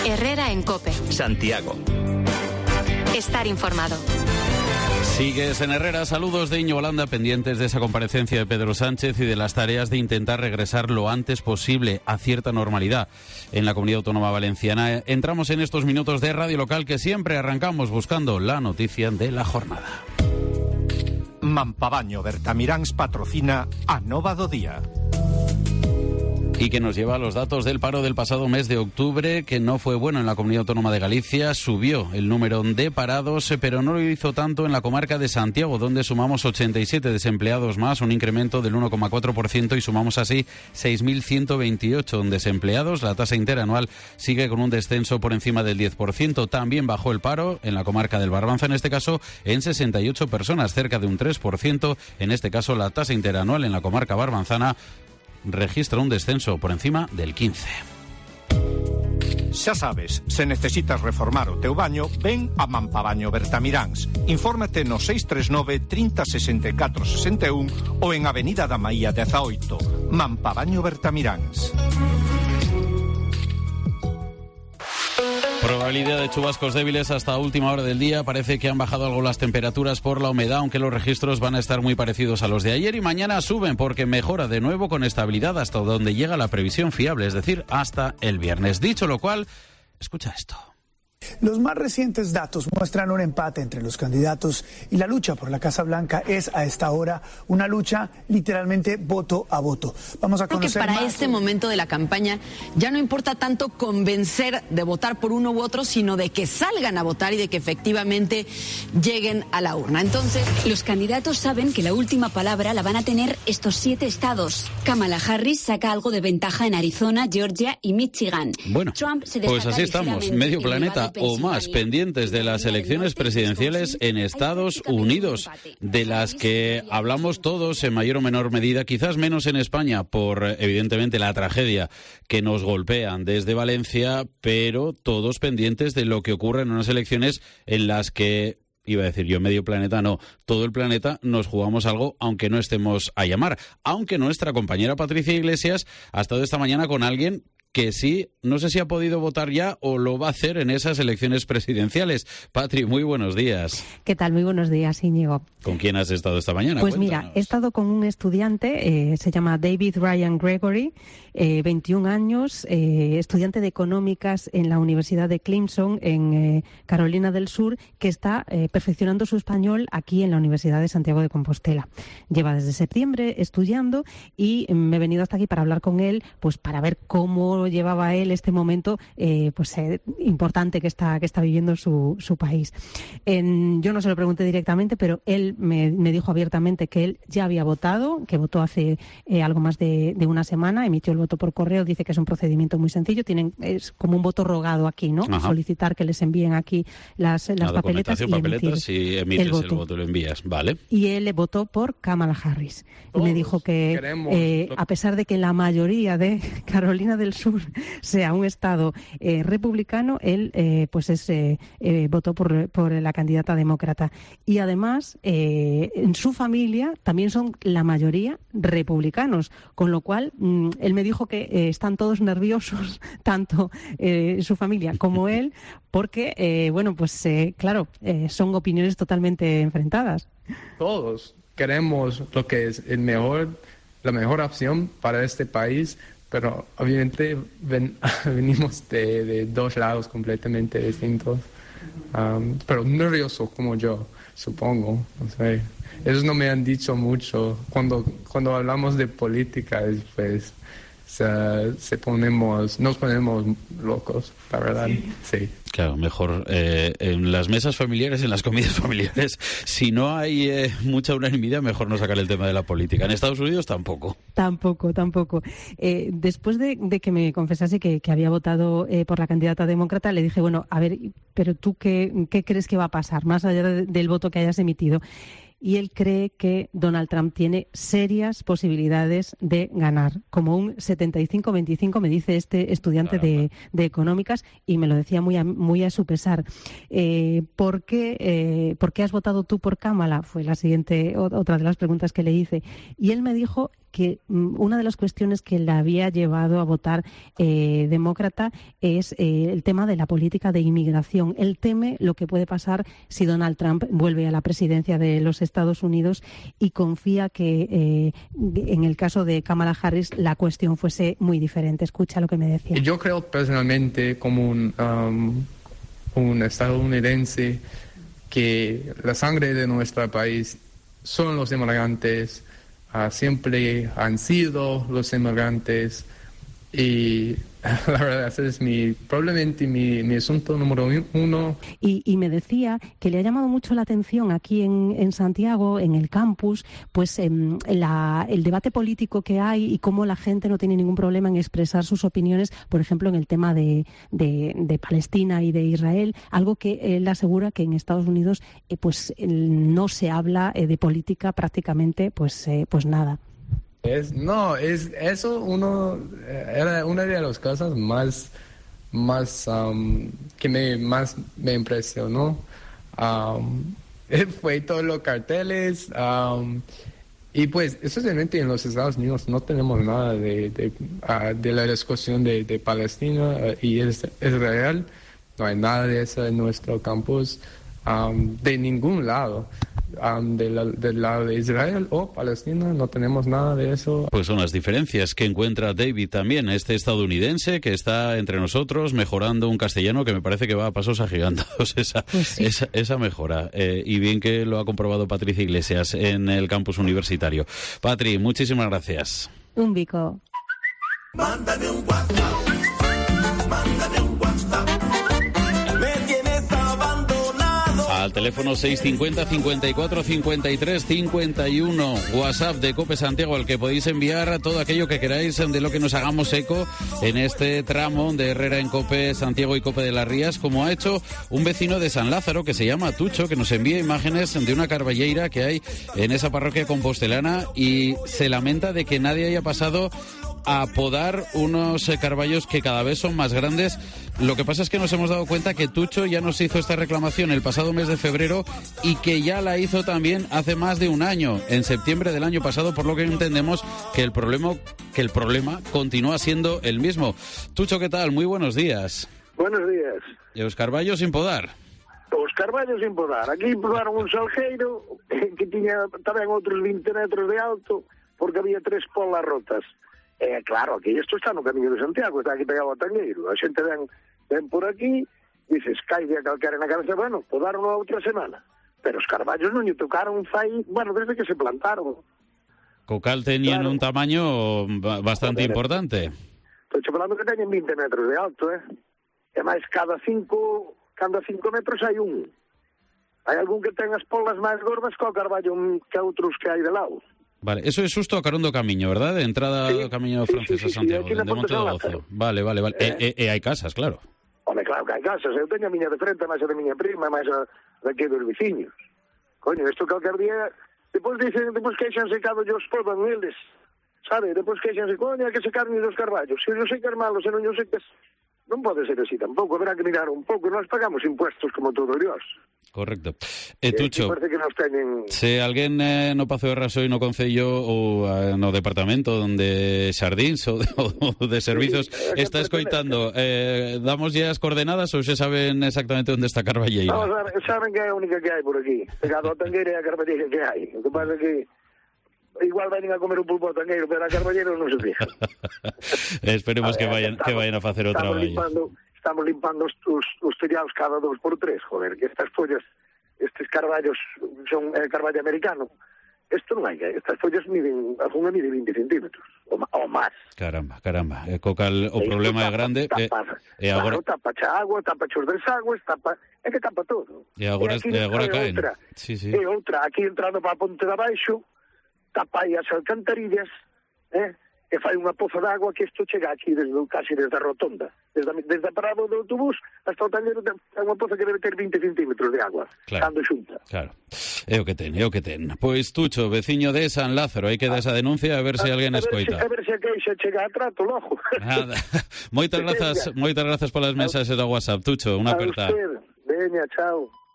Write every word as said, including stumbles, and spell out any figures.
Herrera en COPE. Santiago. Estar informado. Sigues en Herrera. Saludos de Íñigo Holanda, pendientes de esa comparecencia de Pedro Sánchez y de las tareas de intentar regresar lo antes posible a cierta normalidad en la Comunidad Autónoma Valenciana. Entramos en estos minutos de Radio Local que siempre arrancamos buscando la noticia de la jornada. Mampabaño Bertamiráns patrocina a Nova do Día. Y que nos lleva a los datos del paro del pasado mes de octubre, que no fue bueno en la Comunidad Autónoma de Galicia. Subió el número de parados, pero no lo hizo tanto en la comarca de Santiago, donde sumamos ochenta y siete desempleados más, un incremento del uno coma cuatro por ciento, y sumamos así seis mil ciento veintiocho desempleados. La tasa interanual sigue con un descenso por encima del diez por ciento. También bajó el paro en la comarca del Barbanza, en este caso en sesenta y ocho personas, cerca de un tres por ciento. En este caso la tasa interanual en la comarca barbanzana registra un descenso por encima del quince. Xa sabes, se necesitas reformar o teu baño, ven a Mampabaño Bertamiráns. Infórmate no seis tres nove, trinta, sesenta e catro, sesenta e un ou en Avenida da Maía dezaoito. Mampabaño Bertamiráns. Probabilidad de chubascos débiles hasta última hora del día. Parece que han bajado algo las temperaturas por la humedad, aunque los registros van a estar muy parecidos a los de ayer, y mañana suben porque mejora de nuevo con estabilidad hasta donde llega la previsión fiable, es decir, hasta el viernes. Dicho lo cual, escucha esto. Los más recientes datos muestran un empate entre los candidatos y la lucha por la Casa Blanca es a esta hora una lucha literalmente voto a voto. Vamos a conocer Creo que para más este momento de la campaña ya no importa tanto convencer de votar por uno u otro, sino de que salgan a votar y de que efectivamente lleguen a la urna. Entonces, los candidatos saben que la última palabra la van a tener estos siete estados. Kamala Harris saca algo de ventaja en Arizona, Georgia y Michigan. Bueno, Trump se pues así estamos, medio planeta o más pendientes de las elecciones presidenciales en Estados Unidos, de las que hablamos todos en mayor o menor medida, quizás menos en España por evidentemente la tragedia que nos golpean desde Valencia, pero todos pendientes de lo que ocurre en unas elecciones en las que, iba a decir yo, medio planeta, no, todo el planeta nos jugamos algo, aunque no estemos a llamar. Aunque nuestra compañera Patricia Iglesias ha estado esta mañana con alguien que sí, no sé si ha podido votar ya o lo va a hacer en esas elecciones presidenciales. Patri, muy buenos días. ¿Qué tal? Muy buenos días, Íñigo. ¿Con quién has estado esta mañana? Pues Cuéntanos. Mira, he estado con un estudiante, eh, se llama David Ryan Gregory, eh, veintiún años, eh, estudiante de económicas en la Universidad de Clemson, en eh, Carolina del Sur, que está eh, perfeccionando su español aquí en la Universidad de Santiago de Compostela. Lleva desde septiembre estudiando y me he venido hasta aquí para hablar con él, pues para ver cómo llevaba él este momento eh, pues eh, importante que está que está viviendo su, su país. En, yo no se lo pregunté directamente, pero él me, me dijo abiertamente que él ya había votado, que votó hace eh, algo más de, de una semana, emitió el voto por correo, dice que es un procedimiento muy sencillo, tienen es como un voto rogado aquí, ¿no? Ajá. Solicitar que les envíen aquí las, las la papeletas, y papeletas y emites el voto. el voto, lo envías, ¿vale? Y él votó por Kamala Harris. Y me dijo que eh, a pesar de que la mayoría de Carolina del Sur sea un estado eh, republicano, él eh, pues es, eh, eh, votó por, por la candidata demócrata. Y además, eh, en su familia también son la mayoría republicanos, con lo cual mmm, él me dijo que eh, están todos nerviosos, tanto eh, su familia como él, porque, eh, bueno, pues eh, claro, eh, son opiniones totalmente enfrentadas. Todos queremos lo que es el mejor, la mejor opción para este país, pero obviamente ven, venimos de, de dos lados completamente distintos, um, pero nervioso como yo, supongo, no sé. Ellos no me han dicho mucho. Cuando cuando hablamos de política, pues se, se ponemos, nos ponemos locos, la verdad, sí. sí. Claro, mejor eh, en las mesas familiares, en las comidas familiares, si no hay eh, mucha unanimidad, mejor no sacar el tema de la política. En Estados Unidos tampoco. Tampoco, tampoco. Eh, después de, de que me confesase que, que había votado eh, por la candidata demócrata, le dije, bueno, a ver, pero tú qué, qué crees que va a pasar, más allá de, del voto que hayas emitido. Y él cree que Donald Trump tiene serias posibilidades de ganar, como un setenta y cinco veinticinco, me dice este estudiante de, de económicas, y me lo decía muy a, muy a su pesar. Eh, ¿por qué, eh, ¿Por qué has votado tú por Kamala? Fue la siguiente, otra de las preguntas que le hice. Y él me dijo que um, una de las cuestiones que le había llevado a votar eh, demócrata es eh, el tema de la política de inmigración. Él teme lo que puede pasar si Donald Trump vuelve a la presidencia de los Estados Unidos y confía que eh, en el caso de Kamala Harris la cuestión fuese muy diferente. Escucha lo que me decía. Yo creo personalmente como un, um, un estadounidense que la sangre de nuestro país son los inmigrantes, uh, siempre han sido los inmigrantes y la verdad ese es mi, probablemente mi, mi asunto número uno. Y, y me decía que le ha llamado mucho la atención aquí en, en Santiago, en el campus, pues eh, la, el debate político que hay y cómo la gente no tiene ningún problema en expresar sus opiniones, por ejemplo, en el tema de, de, de Palestina y de Israel, algo que él asegura que en Estados Unidos eh, pues no se habla eh, de política prácticamente pues, eh, pues nada. Es, no, es eso uno era una de las cosas más, más um, que me más me impresionó. Um, fue todos los carteles um, y pues especialmente en los Estados Unidos no tenemos nada de de, uh, de la discusión de, de Palestina uh, y Israel. No hay nada de eso en nuestro campus um, de ningún lado. Um, de la, del lado de Israel o Palestina, no tenemos nada de eso. Pues son las diferencias que encuentra David también, este estadounidense que está entre nosotros mejorando un castellano que me parece que va a pasos agigantados esa, pues sí. esa, esa mejora. Eh, y bien que lo ha comprobado Patricia Iglesias en el campus universitario. Patri, muchísimas gracias. Un bico. Mándame un WhatsApp. Mándame un WhatsApp. Al teléfono seis cincuenta, cincuenta y cuatro, cincuenta y tres, cincuenta y uno, WhatsApp de COPE Santiago, al que podéis enviar todo aquello que queráis de lo que nos hagamos eco en este tramo de Herrera en COPE Santiago y COPE de las Rías, como ha hecho un vecino de San Lázaro que se llama Tucho, que nos envía imágenes de una carballeira que hay en esa parroquia compostelana y se lamenta de que nadie haya pasado a podar unos eh, carballos que cada vez son más grandes. Lo que pasa es que nos hemos dado cuenta que Tucho ya nos hizo esta reclamación el pasado mes de febrero y que ya la hizo también hace más de un año, en septiembre del año pasado, por lo que entendemos que el problema, que el problema continúa siendo el mismo. Tucho, ¿qué tal? Muy buenos días. Buenos días. ¿Y os carballos sin podar? Os carballos sin podar. Aquí podaron un salgueiro que tiña tamén outros vinte metros de alto porque había tres polas rotas. Eh, claro, aquí isto está no Camiño de Santiago, está aquí pegado a Tangueiro. A xente ven, ven por aquí, dices, caide a calquera na cabeza, bueno, podaron a outra semana. Pero os carballos non lle tocaron fai, bueno, desde que se plantaron. Cocal tenían claro. un tamaño bastante Joder, importante. Estou falando que teñen vinte metros de alto, eh? E máis, cada cinco, cada cinco metros hai un. Hai algún que ten as polas máis gordas co carballo que outros que hai de lado. Vale, eso es justo a carón do Camiño, ¿verdad? De entrada sí, ao Camiño francés sí, sí, a Santiago, sí, de Monte do Gozo. Vale, vale, vale. Eh. E, e, e hai casas, claro. Home, claro que hai casas. Eu teño a miña de frente, máis a de miña prima, máis a daqui dos veciños. Coño, isto calquer día... Depois dicen, depois queixanse cado os podan eles, sabe? Depois queixanse, coño, que se carnen os carballos. Se eu sei que é malo, se non eu sei que... Non pode ser así tampouco, haberá que mirar un pouco. Nós pagamos impuestos como todo Dios. Correcto. E Tucho, parece que nos teñen... se alguén eh, no Pazo de Rasoy no Concello ou eh, no departamento onde Xardíns ou de, ou de servizos sí, está escoitando, eh, damos ya as coordenadas ou se saben exactamente onde está Carballeira? No, saben que é a única que hai por aquí. Pegado a Tangueira e a Carballeira que hai. O que pasa é que igual vayan a comer un pulpo tangueiro, pero a carballeiro non se fija. Esperemos ver, que vayan estamos, que vayan a facer o traballo. Limpando, estamos limpando os, os, os cereals cada dos por tres, joder, que estas follas, estes carballos son eh, carballo americano. Isto non hai, estas follas miden, alguna mide vinte centímetros, ou, ou máis. Caramba, caramba, e cocal o problema tapa, é grande. Tapa, e, e agora... Claro, tapa xa agua, tapa xos desagües, tapa... É que tapa todo. E agora, e aquí, e agora caen. Outra, sí, sí. E outra, aquí entrando para a ponte de abaixo, tapa aí as alcantarillas, eh? E fai unha poza de agua que isto chega aquí desde, casi desde a rotonda. Desde, desde a parada do autobús hasta o tanguero é unha poza que debe ter vinte centímetros de agua, claro, cando xunta. Claro, é o que ten, é o que ten. Pois Tucho, veciño de San Lázaro, hai que dar esa denuncia a ver se alguén escoita. A ver se a queixa chega a trato, logo. Nada. Moitas grazas, moitas grazas polas mensaxes do WhatsApp, Tucho, unha aperta. A usted, veña, chao.